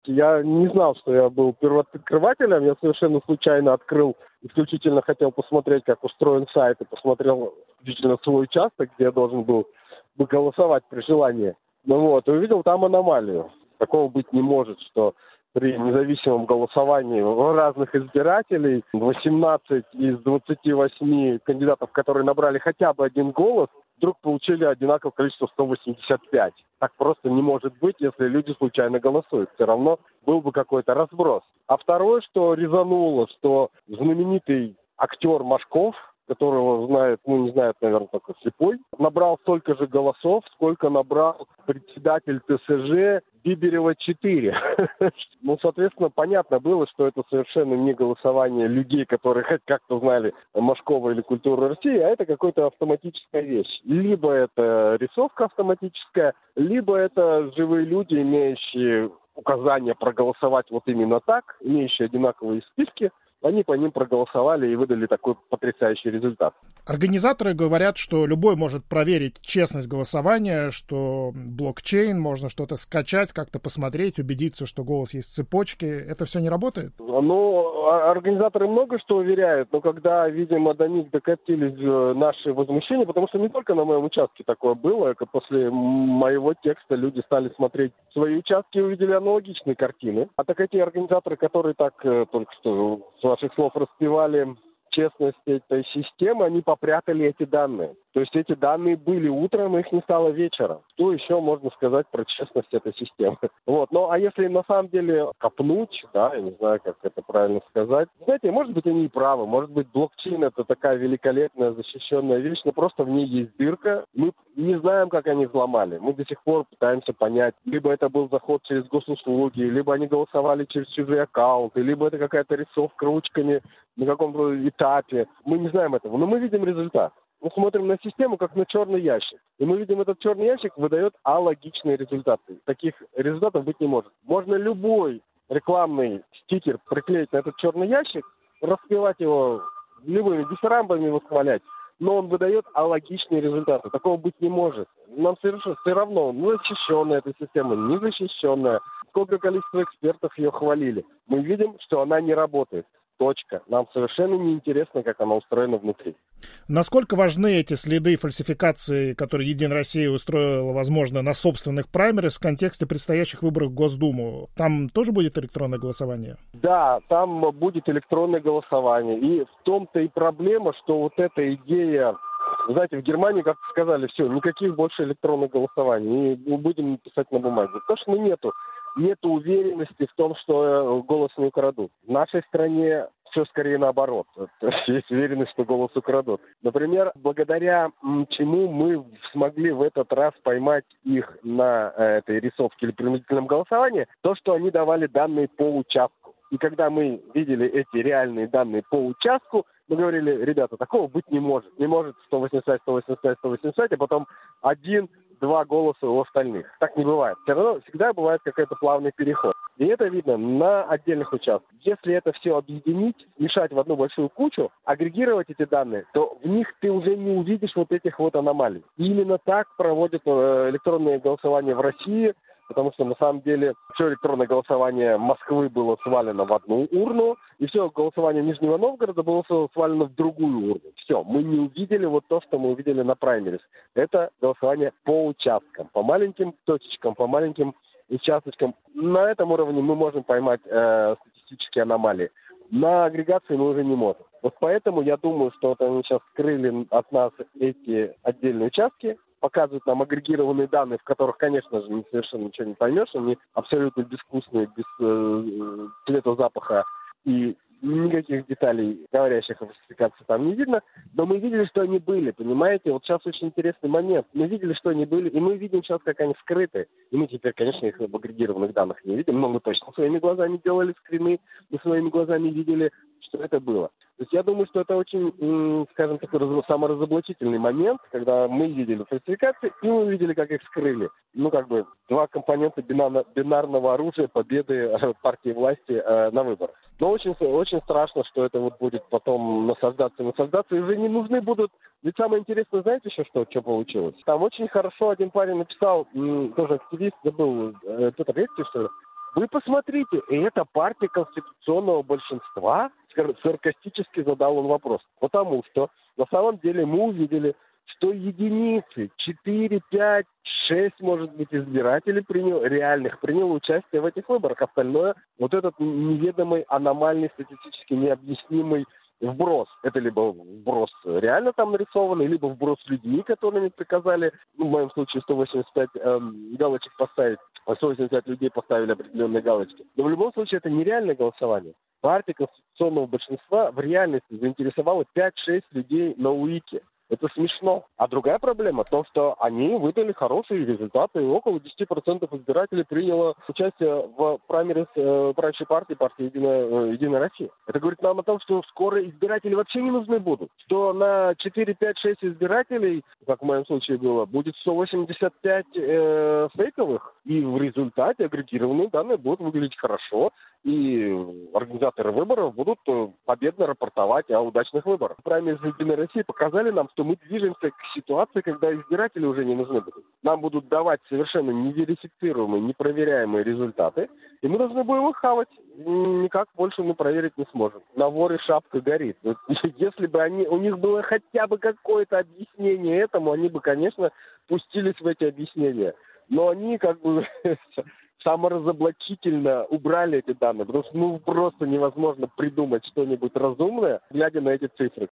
Я не знал, что я был первооткрывателем. Я совершенно случайно открыл, исключительно хотел посмотреть, как устроен сайт, и посмотрел исключительно свой участок, где я должен был бы голосовать при желании. И увидел там аномалию. Такого быть не может, что при независимом голосовании разных избирателей 18 из 28 кандидатов, которые набрали хотя бы один голос, вдруг получили одинаковое количество 185. Так просто не может быть, если люди случайно голосуют. Все равно был бы какой-то разброс. А второе, что резануло, что знаменитый актер Машков, которого знает, не знает, наверное, только слепой, набрал столько же голосов, сколько набрал председатель ТСЖ Биберева-4. Соответственно, понятно было, что это совершенно не голосование людей, которые хоть как-то знали Машкова или культуру России, а это какая-то автоматическая вещь. Либо это рисовка автоматическая, либо это живые люди, имеющие указание проголосовать вот именно так, имеющие одинаковые списки, они по ним проголосовали и выдали такой потрясающий результат. Организаторы говорят, что любой может проверить честность голосования, что блокчейн, можно что-то скачать, как-то посмотреть, убедиться, что голос есть в цепочке. Это все не работает? Организаторы много что уверяют, но когда, видимо, до них докатились наши возмущения, потому что не только на моем участке такое было, после моего текста люди стали смотреть свои участки и увидели аналогичные картины. А так эти организаторы, которые так только что с ваших слов распевали честность этой системы, они попрятали эти данные. То есть эти данные были утром, их не стало вечером. Что еще можно сказать про честность этой системы? А если на самом деле копнуть, я не знаю, как это правильно сказать. Знаете, может быть, они и правы. Может быть, блокчейн — это такая великолепная защищенная вещь, но просто в ней есть дырка. Мы не знаем, как они взломали. Мы до сих пор пытаемся понять. Либо это был заход через госуслуги, либо они голосовали через чужие аккаунты, либо это какая-то рисовка ручками на каком-то этапе. Мы не знаем этого, но мы видим результат. Мы смотрим на систему, как на черный ящик. И мы видим, этот черный ящик выдает алогичные результаты. Таких результатов быть не может. Можно любой рекламный стикер приклеить на этот черный ящик, распевать его любыми дифирамбами, восхвалять, но он выдает алогичные результаты. Такого быть не может. Нам совершенно все равно, защищенная эта система, незащищенная. Сколько количество экспертов ее хвалили. Мы видим, что она не работает. Точка. Нам совершенно не интересно, как она устроена внутри. Насколько важны эти следы фальсификации, которые Единая Россия устроила, возможно, на собственных праймерис в контексте предстоящих выборов в Госдуму? Там тоже будет электронное голосование? Да, там будет электронное голосование. И в том-то и проблема, что вот эта идея... Знаете, в Германии, как сказали, все, никаких больше электронных голосований. И мы будем писать на бумаге. Потому что нету уверенности в том, что голос не украдут. В нашей стране все скорее наоборот. То есть есть уверенность, что голос украдут. Например, благодаря чему мы смогли в этот раз поймать их на этой рисовке или принудительном голосовании, то, что они давали данные по участку. И когда мы видели эти реальные данные по участку, мы говорили: ребята, такого быть не может. Не может 180, 180, 180, а потом 1-2 голоса у остальных. Так не бывает. Все равно всегда бывает какой-то плавный переход. И это видно на отдельных участках. Если это все объединить, мешать в одну большую кучу, агрегировать эти данные, то в них ты уже не увидишь вот этих вот аномалий. И именно так проводят электронное голосование в России, потому что на самом деле все электронное голосование Москвы было свалено в одну урну, и все голосование Нижнего Новгорода было свалено в другую урну. Все, мы не увидели вот то, что мы увидели на праймерис. Это голосование по участкам, по маленьким точечкам, по маленьким участочкам. На этом уровне мы можем поймать статистические аномалии. На агрегации мы уже не можем. Вот поэтому я думаю, что вот они сейчас скрыли от нас эти отдельные участки, показывают нам агрегированные данные, в которых, конечно же, совершенно ничего не поймешь. Они абсолютно безвкусные, без цвета, запаха и никаких деталей, говорящих о фальсификации, там не видно. Но мы видели, что они были, понимаете? Вот сейчас очень интересный момент. Мы видели, что они были, и мы видим сейчас, как они скрыты. И мы теперь, конечно, их в агрегированных данных не видим, но мы точно своими глазами делали скрины, мы своими глазами видели, что это было. То есть я думаю, что это очень, скажем, такой саморазоблачительный момент, когда мы видели фальсификации, и мы видели, как их скрыли. Два компонента бинарного оружия победы партии власти на выборах. Но очень, очень страшно, что это вот будет потом насаждаться, и уже не нужны будут. Ведь самое интересное, знаете еще, что получилось? Там очень хорошо один парень написал, тоже активист, забыл, Петр Редькин, что ли? Вы посмотрите, и это партия конституционного большинства, саркастически задал он вопрос. Потому что на самом деле мы увидели, что единицы, 4, 5, 6, может быть, избирателей реальных приняло участие в этих выборах. Остальное, вот этот неведомый, аномальный, статистически необъяснимый вброс. Это либо вброс реально там нарисованный, либо вброс людьми, которыми приказали, в моем случае 185 галочек поставить, 185 людей поставили определенные галочки. Но в любом случае это нереальное голосование. Партия конституционного большинства в реальности заинтересовала 5-6 людей на УИКе. Это смешно. А другая проблема в том, что они выдали хорошие результаты. И около 10% избирателей приняло участие в праймерис правящей партии «Единая Россия». Это говорит нам о том, что скоро избиратели вообще не нужны будут. Что на 4, 5, 6 избирателей, как в моем случае было, будет 185 фейковых. И в результате агрегированные данные будут выглядеть хорошо. И организаторы выборов будут победно рапортовать о удачных выборах. Праймерис «Единой России» показали нам, что мы движемся к ситуации, когда избиратели уже не нужны будут. Нам будут давать совершенно неверифицируемые, непроверяемые результаты, и мы должны будем их хавать. Никак больше мы проверить не сможем. На воре шапка горит. Если бы у них было хотя бы какое-то объяснение этому, они бы, конечно, пустились в эти объяснения. Но они как бы саморазоблачительно убрали эти данные, потому что просто невозможно придумать что-нибудь разумное, глядя на эти цифры.